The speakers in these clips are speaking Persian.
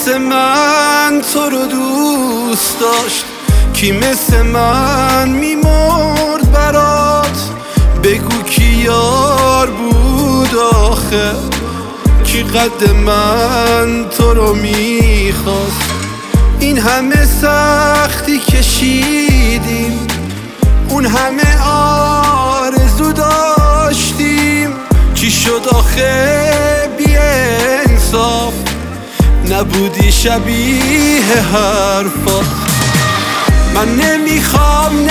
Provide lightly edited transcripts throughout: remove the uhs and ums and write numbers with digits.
مثل من تو رو دوست داشت؟ کی مثل من میمرد برات؟ بگو کی یار بود آخه؟ کی قد من تو رو میخواست؟ این همه سختی کشیدیم، اون همه آرزو داشتیم، چی شد آخه بی انصاف؟ نبودی شبیه حرفات. من نمیخوام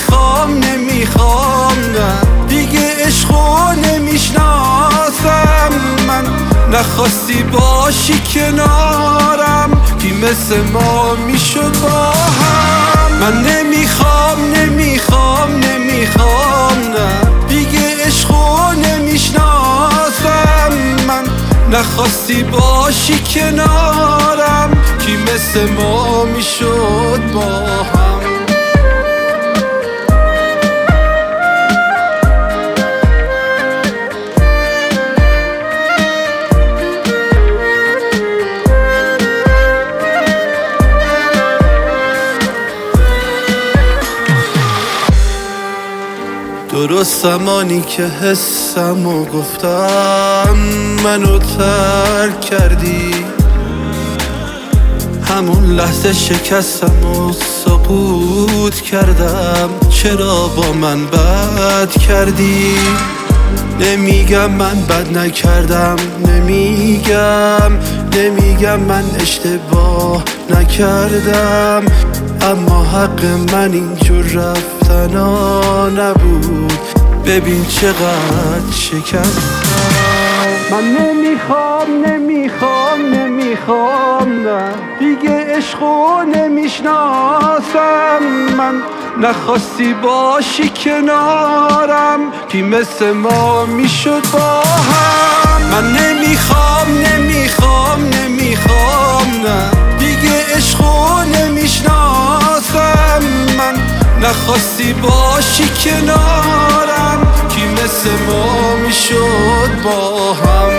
نه دیگه عشقو نمیشناسم من. نخواستی باشی کنارم، کی مثل ما میشد با هم. من نمیخوام نه دیگه عشقو نمیشناسم من. نخواستی باشی کنارم، کی مثل ما میشد با هم. درست زمانی که حسمو گفتم منو ترک کردی، همون لحظه شکستم و سقوط کردم. چرا با من بد کردی؟ نمیگم من بد نکردم، نمیگم من اشتباه نکردم، اما حق من اینجور رفتنا نبود. ببین چقدر شکستم. من نمیخوام نه دیگه عشقو نمیشناسم من. نخواستی باشی کنارم، کی مثل ما میشد با هم. من نمیخوام نه دیگه عشقو نمیشناسم من. نخواستی باشی کنارم، کی مثل ما میشد با هم.